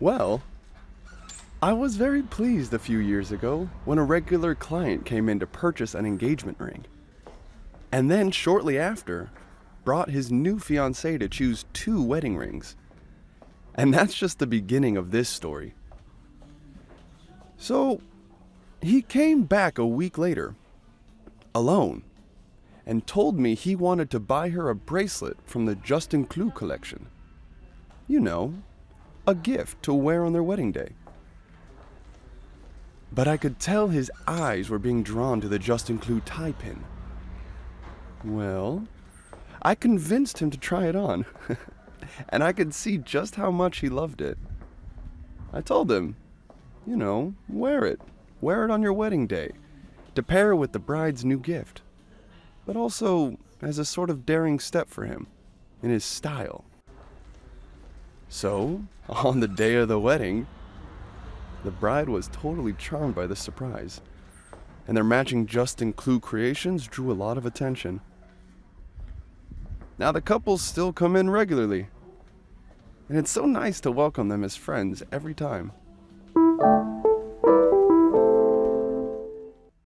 Well, I was very pleased a few years ago when a regular client came in to purchase an engagement ring. And then shortly after, brought his new fiancée to choose 2 wedding rings. And that's just the beginning of this story. So, he came back a week later, alone, and told me he wanted to buy her a bracelet from the Justin Clou collection. You know, a gift to wear on their wedding day. But I could tell his eyes were being drawn to the Justin Clou tie pin. Well, I convinced him to try it on, and I could see just how much he loved it. I told him, you know, wear it on your wedding day, to pair with the bride's new gift, but also as a sort of daring step for him, in his style. So, on the day of the wedding, the bride was totally charmed by the surprise, and their matching Justin Clou creations drew a lot of attention. Now the couples still come in regularly, and it's so nice to welcome them as friends every time.